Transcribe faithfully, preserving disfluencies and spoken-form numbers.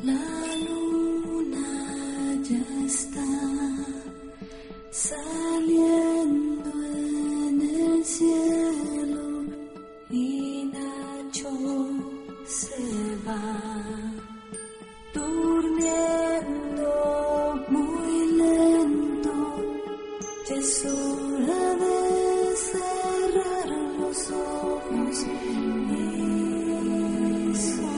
La luna ya está saliendo en el cielo y Nacho se va durmiendo muy lento. Es hora de cerrar los ojos y soñar.